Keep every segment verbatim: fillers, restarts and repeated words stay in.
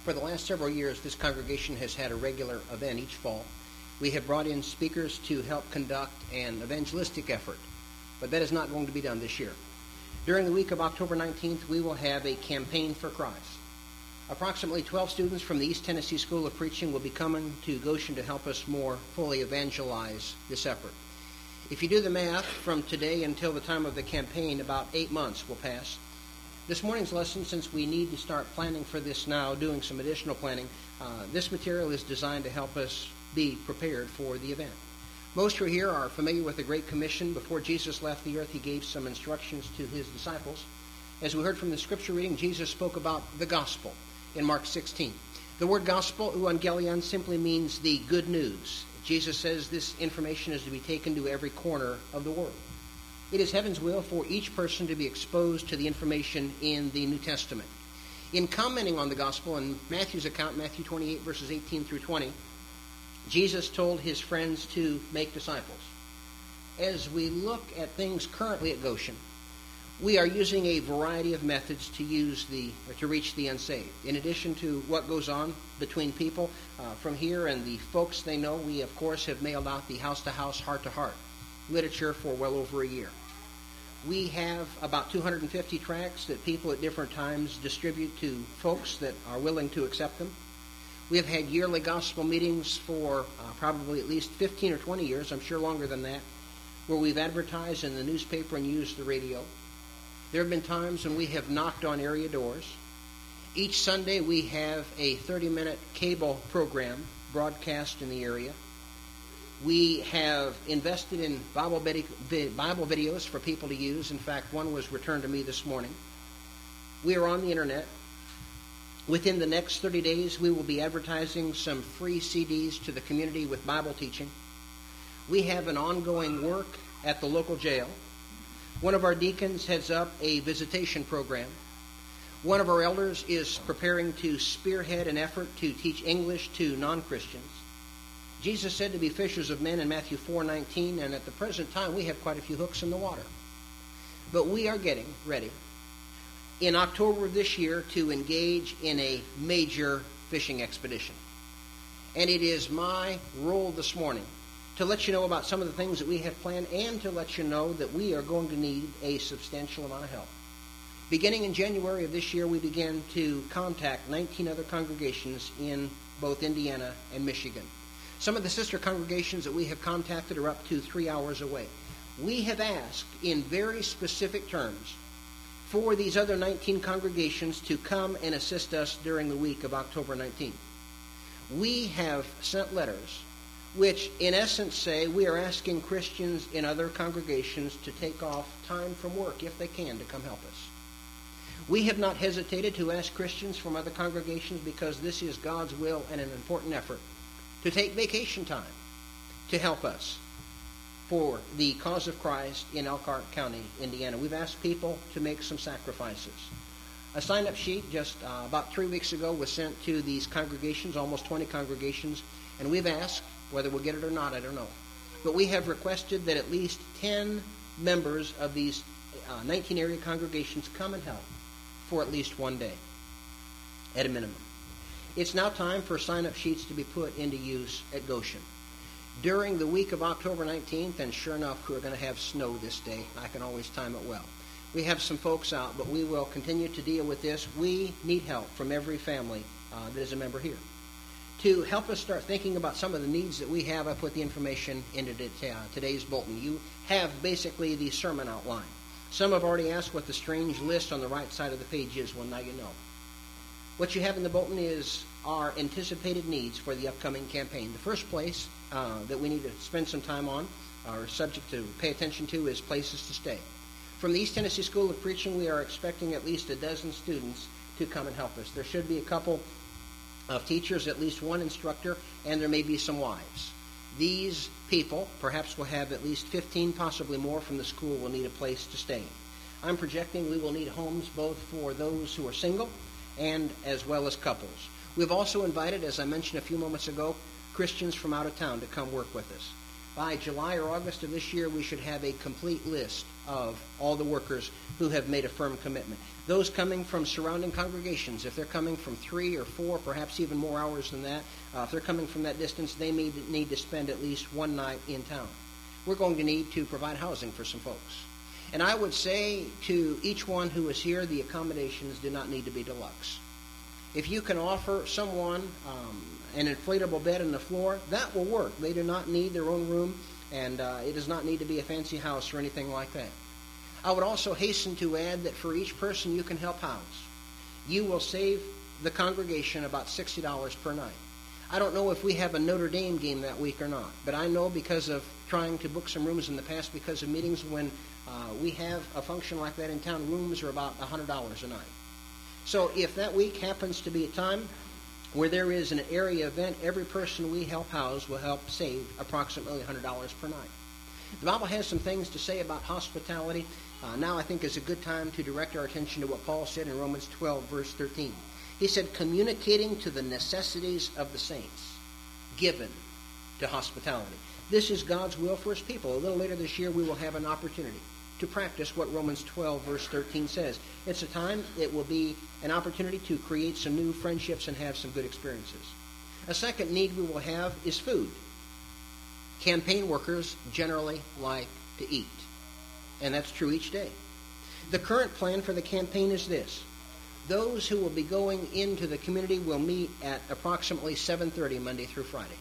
For the last several years, this congregation has had a regular event each fall. We have brought in speakers to help conduct an evangelistic effort, but that is not going to be done this year. During the week of October nineteenth, we will have a campaign for Christ. Approximately twelve students from the East Tennessee School of Preaching will be coming to Goshen to help us more fully evangelize this effort. If you do the math, from today until the time of the campaign, about eight months will pass. This morning's lesson, since we need to start planning for this now, doing some additional planning, uh, this material is designed to help us be prepared for the event. Most who are here are familiar with the Great Commission. Before Jesus left the earth, he gave some instructions to his disciples. As we heard from the scripture reading, Jesus spoke about the gospel in Mark sixteen. The word gospel, euangelion, simply means the good news. Jesus says this information is to be taken to every corner of the world. It is heaven's will for each person to be exposed to the information in the New Testament. In commenting on the gospel in Matthew's account, Matthew twenty-eight, verses eighteen through twenty, Jesus told his friends to make disciples. As we look at things currently at Goshen, we are using a variety of methods to use the or to reach the unsaved. In addition to what goes on between people uh, from here and the folks they know, we of course have mailed out the house-to-house, heart-to-heart literature for well over a year. We have about two hundred fifty tracts that people at different times distribute to folks that are willing to accept them. We have had yearly gospel meetings for uh, probably at least fifteen or twenty years, I'm sure longer than that, where we've advertised in the newspaper and used the radio. There have been times when we have knocked on area doors. Each Sunday we have a thirty-minute cable program broadcast in the area. We have invested in Bible videos for people to use. In fact, one was returned to me this morning. We are on the internet. Within the next thirty days, we will be advertising some free C Ds to the community with Bible teaching. We have an ongoing work at the local jail. One of our deacons heads up a visitation program. One of our elders is preparing to spearhead an effort to teach English to non-Christians. Jesus said to be fishers of men in Matthew four nineteen, and at the present time we have quite a few hooks in the water. But we are getting ready in October of this year to engage in a major fishing expedition. And it is my role this morning to let you know about some of the things that we have planned and to let you know that we are going to need a substantial amount of help. Beginning in January of this year, we began to contact nineteen other congregations in both Indiana and Michigan. Some of the sister congregations that we have contacted are up to three hours away. We have asked in very specific terms for these other nineteen congregations to come and assist us during the week of October nineteenth. We have sent letters which in essence say we are asking Christians in other congregations to take off time from work if they can to come help us. We have not hesitated to ask Christians from other congregations because this is God's will and an important effort to take vacation time to help us for the cause of Christ in Elkhart County, Indiana. We've asked people to make some sacrifices. A sign-up sheet just uh, about three weeks ago was sent to these congregations, almost twenty congregations, and we've asked, whether we'll get it or not, I don't know, but we have requested that at least ten members of these uh, nineteen area congregations come and help for at least one day, at a minimum. It's now time for sign-up sheets to be put into use at Goshen. During the week of October nineteenth, and sure enough, we're going to have snow this day. I can always time it well. We have some folks out, but we will continue to deal with this. We need help from every family uh, that is a member here. To help us start thinking about some of the needs that we have, I put the information into today's bulletin. You have basically the sermon outline. Some have already asked what the strange list on the right side of the page is. Well, now you know. What you have in the bulletin is our anticipated needs for the upcoming campaign. The first place uh, that we need to spend some time on, or subject to pay attention to, is places to stay. From the East Tennessee School of Preaching, we are expecting at least a dozen students to come and help us. There should be a couple of teachers, at least one instructor, and there may be some wives. These people, perhaps will have at least fifteen, possibly more from the school, will need a place to stay. I'm projecting we will need homes both for those who are single and as well as couples. We've also invited, as I mentioned a few moments ago, Christians from out of town to come work with us. By July or August of this year, we should have a complete list of all the workers who have made a firm commitment. Those coming from surrounding congregations, if they're coming from three or four, perhaps even more hours than that, uh, if they're coming from that distance, they may need to spend at least one night in town. We're going to need to provide housing for some folks. And I would say to each one who is here, the accommodations do not need to be deluxe. If you can offer someone um, an inflatable bed on the floor, that will work. They do not need their own room, and uh, it does not need to be a fancy house or anything like that. I would also hasten to add that for each person you can help house, you will save the congregation about sixty dollars per night. I don't know if we have a Notre Dame game that week or not, but I know because of trying to book some rooms in the past because of meetings when uh, we have a function like that in town, rooms are about one hundred dollars a night. So if that week happens to be a time where there is an area event, every person we help house will help save approximately one hundred dollars per night. The Bible has some things to say about hospitality. Uh, now I think is a good time to direct our attention to what Paul said in Romans twelve, verse thirteen. He said, communicating to the necessities of the saints, given to hospitality. This is God's will for his people. A little later this year, we will have an opportunity to practice what Romans twelve, verse thirteen says. It's a time, it will be an opportunity to create some new friendships and have some good experiences. A second need we will have is food. Campaign workers generally like to eat, and that's true each day. The current plan for the campaign is this. Those who will be going into the community will meet at approximately seven thirty Monday through Friday.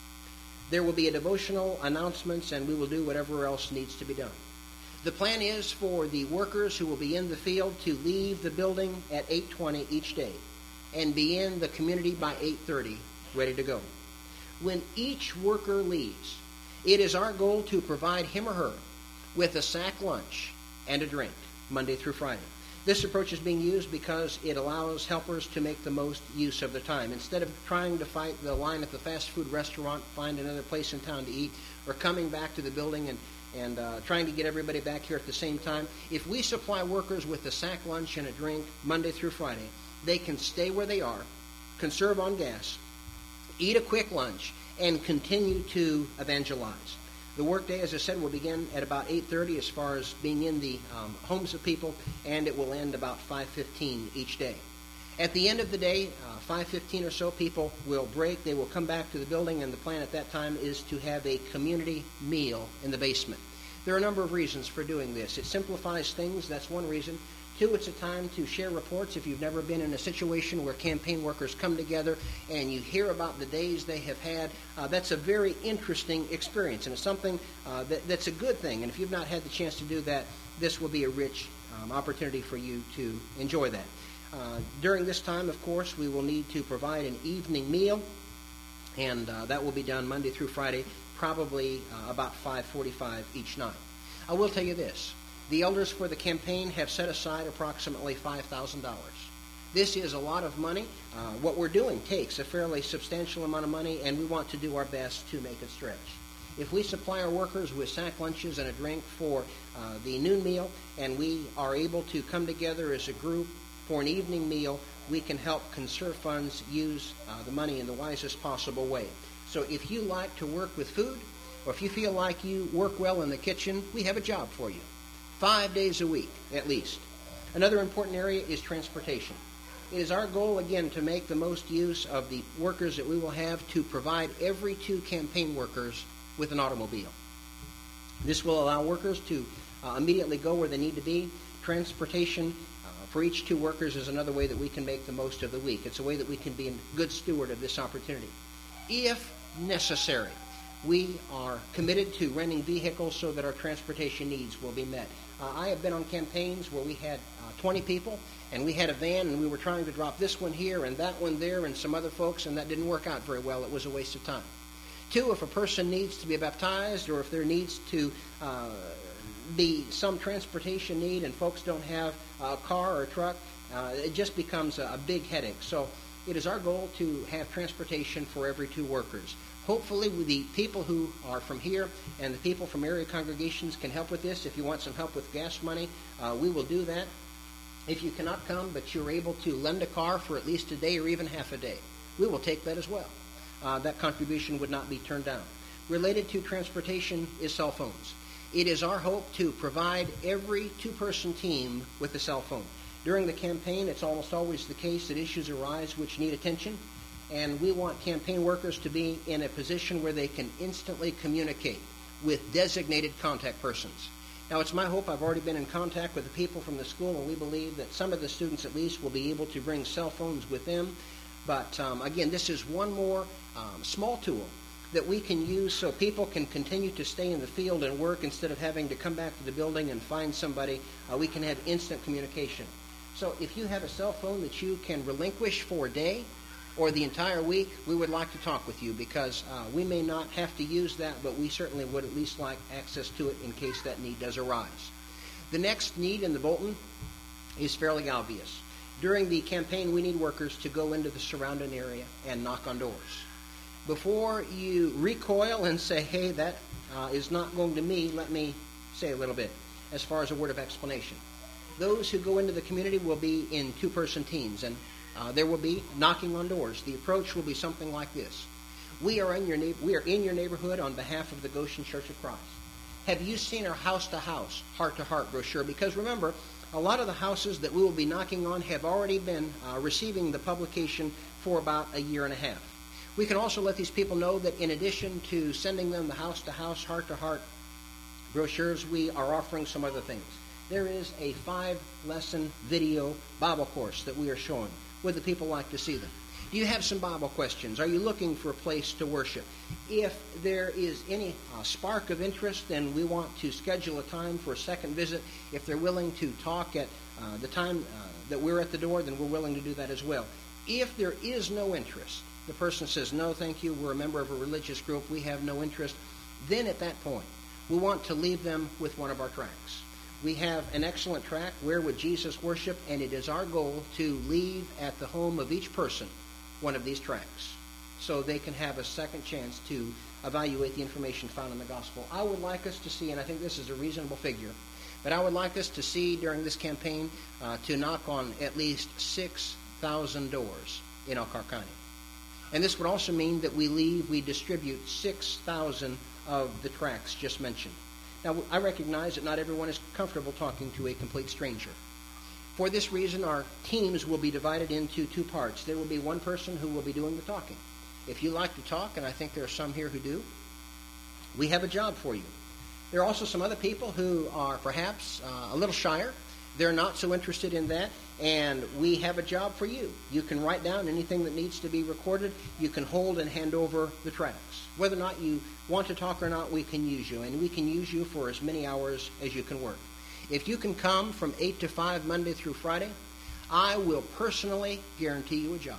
There will be a devotional, announcements, and we will do whatever else needs to be done. The plan is for the workers who will be in the field to leave the building at eight twenty each day and be in the community by eight thirty, ready to go. When each worker leaves, it is our goal to provide him or her with a sack lunch and a drink Monday through Friday. This approach is being used because it allows helpers to make the most use of their time. Instead of trying to fight the line at the fast food restaurant, find another place in town to eat, or coming back to the building and, and uh, trying to get everybody back here at the same time, if we supply workers with a sack lunch and a drink Monday through Friday, they can stay where they are, conserve on gas, eat a quick lunch, and continue to evangelize. The workday, as I said, will begin at about eight thirty as far as being in the um, homes of people, and it will end about five fifteen each day. At the end of the day, uh, five fifteen or so, people will break. They will come back to the building, and the plan at that time is to have a community meal in the basement. There are a number of reasons for doing this. It simplifies things. That's one reason. Two, it's a time to share reports. If you've never been in a situation where campaign workers come together and you hear about the days they have had, uh, that's a very interesting experience, and it's something uh, that, that's a good thing. And if you've not had the chance to do that, this will be a rich um, opportunity for you to enjoy that. Uh, during this time, of course, we will need to provide an evening meal, and uh, that will be done Monday through Friday, probably uh, about five forty-five each night. I will tell you this. The elders for the campaign have set aside approximately five thousand dollars. This is a lot of money. Uh, what we're doing takes a fairly substantial amount of money, and we want to do our best to make it stretch. If we supply our workers with sack lunches and a drink for uh, the noon meal, and we are able to come together as a group for an evening meal, we can help conserve funds, use uh, the money in the wisest possible way. So if you like to work with food, or if you feel like you work well in the kitchen, we have a job for you. Five days a week, at least. Another important area is transportation. It is our goal, again, to make the most use of the workers that we will have to provide every two campaign workers with an automobile. This will allow workers to uh, immediately go where they need to be. Transportation uh, for each two workers is another way that we can make the most of the week. It's a way that we can be a good steward of this opportunity. If necessary, we are committed to renting vehicles so that our transportation needs will be met. Uh, I have been on campaigns where we had uh, twenty people, and we had a van, and we were trying to drop this one here and that one there and some other folks, and that didn't work out very well. It was a waste of time. Two, if a person needs to be baptized or if there needs to uh, be some transportation need and folks don't have a car or a truck, uh, it just becomes a, a big headache. So it is our goal to have transportation for every two workers. Hopefully the people who are from here and the people from area congregations can help with this. If you want some help with gas money, uh, we will do that. If you cannot come but you're able to lend a car for at least a day or even half a day, we will take that as well. Uh, that contribution would not be turned down. related to transportation is cell phones. It is our hope to provide every two-person team with a cell phone. During the campaign, it's almost always the case that issues arise which need attention, and we want campaign workers to be in a position where they can instantly communicate with designated contact persons. Now, it's my hope, I've already been in contact with the people from the school, and we believe that some of the students at least will be able to bring cell phones with them. But um, again, this is one more um, small tool that we can use so people can continue to stay in the field and work instead of having to come back to the building and find somebody. Uh, we can have instant communication. So if you have a cell phone that you can relinquish for a day or the entire week, we would like to talk with you because uh, we may not have to use that, but we certainly would at least like access to it in case that need does arise. The next need in the bulletin is fairly obvious. During the campaign, we need workers to go into the surrounding area and knock on doors. Before you recoil and say, hey, that uh, is not going to me, let me say a little bit as far as a word of explanation. Those who go into the community will be in two-person teams, and uh, there will be knocking on doors. The approach will be something like this. We are in your na- we are in your neighborhood on behalf of the Goshen Church of Christ. Have you seen our house-to-house, heart-to-heart brochure? Because remember, a lot of the houses that we will be knocking on have already been uh, receiving the publication for about a year and a half. We can also let these people know that in addition to sending them the house-to-house, heart-to-heart brochures, we are offering some other things. There is a five-lesson video Bible course that we are showing. Would the people like to see them? Do you have some Bible questions? Are you looking for a place to worship? If there is any uh, spark of interest, then we want to schedule a time for a second visit. If they're willing to talk at uh, the time uh, that we're at the door, then we're willing to do that as well. If there is no interest, the person says, no, thank you, we're a member of a religious group, we have no interest, then at that point, we want to leave them with one of our tracts. We have an excellent tract, Where Would Jesus Worship? And it is our goal to leave at the home of each person one of these tracts so they can have a second chance to evaluate the information found in the gospel. I would like us to see, and I think this is a reasonable figure, but I would like us to see during this campaign uh, to knock on at least six thousand doors in Elkhart County. And this would also mean that we leave, we distribute six thousand of the tracts just mentioned. Now, I recognize that not everyone is comfortable talking to a complete stranger. For this reason, our teams will be divided into two parts. There will be one person who will be doing the talking. If you like to talk, and I think there are some here who do, we have a job for you. There are also some other people who are perhaps uh, a little shyer. They're not so interested in that, and we have a job for you. You can write down anything that needs to be recorded. You can hold and hand over the tracts. Whether or not you want to talk or not, we can use you, and we can use you for as many hours as you can work. If you can come from eight to five Monday through Friday, I will personally guarantee you a job.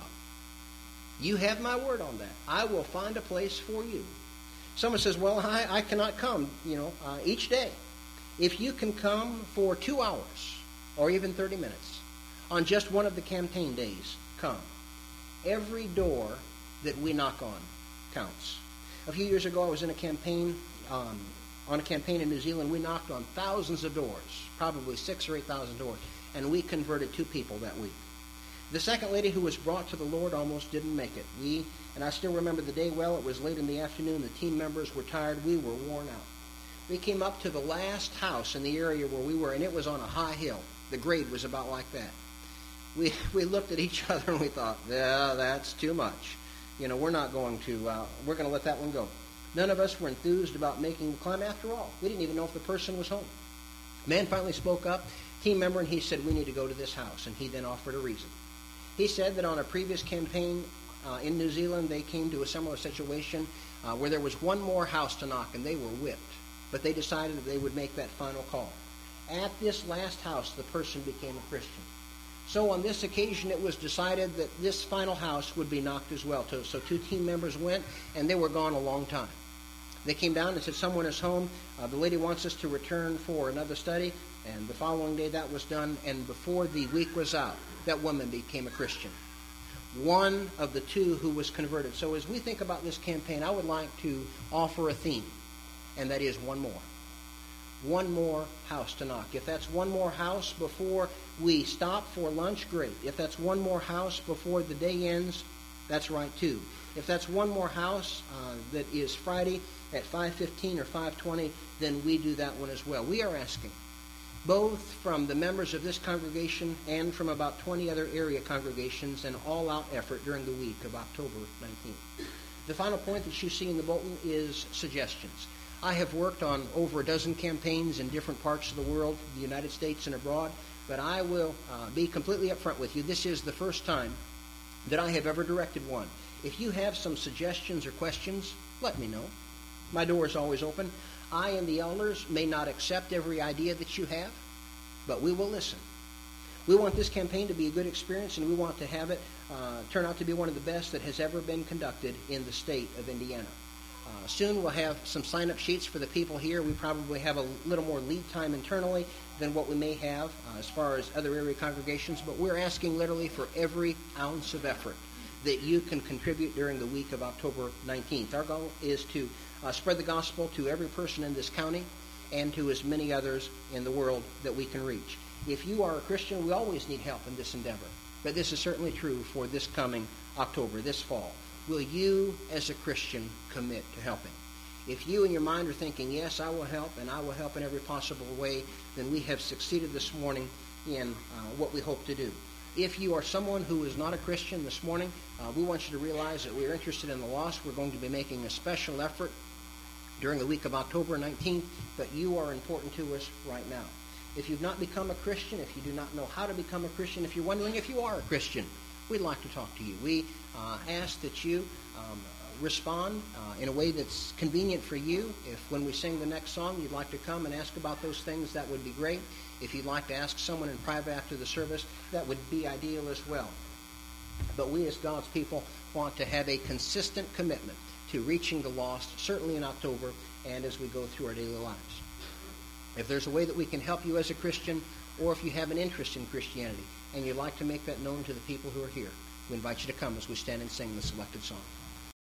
You have my word on that. I will find a place for you. Someone says, well, I, I cannot come, you know, uh, each day. If you can come for two hours or even thirty minutes on just one of the campaign days, come. Every door that we knock on counts. A few years ago, I was in a campaign, um, on a campaign in New Zealand. We knocked on thousands of doors, probably six or eight thousand doors, and we converted two people that week. The second lady who was brought to the Lord almost didn't make it. We, and I still remember the day well. It was late in the afternoon. The team members were tired. We were worn out. We came up to the last house in the area where we were, and it was on a high hill. The grade was about like that. We we looked at each other and we thought, yeah, that's too much. You know, we're not going to, uh, we're going to let that one go. None of us were enthused about making the climb after all. We didn't even know if the person was home. Man finally spoke up, team member, and he said, we need to go to this house. And he then offered a reason. He said that on a previous campaign uh, in New Zealand, they came to a similar situation uh, where there was one more house to knock, and they were whipped. But they decided that they would make that final call. At this last house, the person became a Christian. So on this occasion, it was decided that this final house would be knocked as well. So two team members went, and they were gone a long time. They came down and said, someone is home. Uh, the lady wants us to return for another study. And the following day, that was done. And before the week was out, that woman became a Christian. One of the two who was converted. So as we think about this campaign, I would like to offer a theme, and that is one more. One more house to knock. If that's one more house before we stop for lunch, great. If that's one more house before the day ends, that's right too. If that's one more house uh, that is Friday at five fifteen or five twenty, then we do that one as well. We are asking, both from the members of this congregation and from about twenty other area congregations, an all-out effort during the week of October nineteenth. The final point that you see in the bulletin is suggestions. I have worked on over a dozen campaigns in different parts of the world, the United States and abroad, but I will uh, be completely upfront with you. This is the first time that I have ever directed one. If you have some suggestions or questions, let me know. My door is always open. I and the elders may not accept every idea that you have, but we will listen. We want this campaign to be a good experience, and we want to have it uh, turn out to be one of the best that has ever been conducted in the state of Indiana. Uh, soon we'll have some sign-up sheets for the people here. We probably have a little more lead time internally than what we may have uh, as far as other area congregations, but we're asking literally for every ounce of effort that you can contribute during the week of October nineteenth. Our goal is to uh, spread the gospel to every person in this county and to as many others in the world that we can reach. If you are a Christian, we always need help in this endeavor, but this is certainly true for this coming October, this fall. Will you, as a Christian, commit to helping? If you in your mind are thinking, yes, I will help, and I will help in every possible way, then we have succeeded this morning in uh, what we hope to do. If you are someone who is not a Christian this morning, uh, we want you to realize that we are interested in the lost. We're going to be making a special effort during the week of October nineteenth, but you are important to us right now. If you've not become a Christian, if you do not know how to become a Christian, if you're wondering if you are a Christian, we'd like to talk to you. We uh, ask that you um, respond uh, in a way that's convenient for you. If when we sing the next song you'd like to come and ask about those things, that would be great. If you'd like to ask someone in private after the service, that would be ideal as well. But we as God's people want to have a consistent commitment to reaching the lost, certainly in October and as we go through our daily lives. If there's a way that we can help you as a Christian, or if you have an interest in Christianity and you'd like to make that known to the people who are here, we invite you to come as we stand and sing the selected song.